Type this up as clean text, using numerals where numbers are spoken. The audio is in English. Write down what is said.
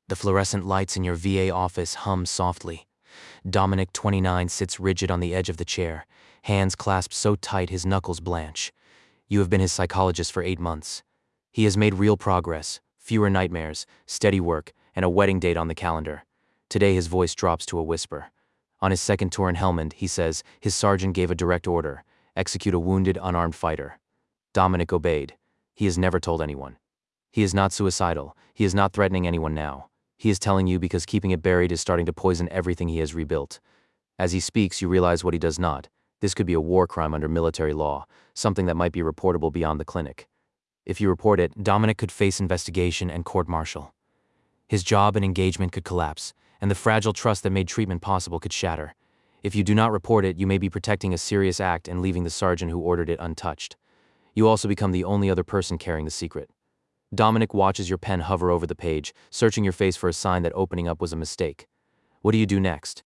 The fluorescent lights in your VA office hum softly. Dominic, 29, sits rigid on the edge of the chair, hands clasped so tight his knuckles blanch. You have been his psychologist for 8 months. He has made real progress, fewer nightmares, steady work, and a wedding date on the calendar. Today his voice drops to a whisper. On his second tour in Helmand, he says his sergeant gave a direct order: execute a wounded, unarmed fighter. Dominic obeyed. He has never told anyone. He is not suicidal. He is not threatening anyone now. He is telling you because keeping it buried is starting to poison everything he has rebuilt. As he speaks, you realize what he does not. This could be a war crime under military law, something that might be reportable beyond the clinic. If you report it, Dominic could face investigation and court-martial. His job and engagement could collapse, and the fragile trust that made treatment possible could shatter. If you do not report it, you may be protecting a serious act and leaving the sergeant who ordered it untouched. You also become the only other person carrying the secret. Dominic watches your pen hover over the page, searching your face for a sign that opening up was a mistake. What do you do next?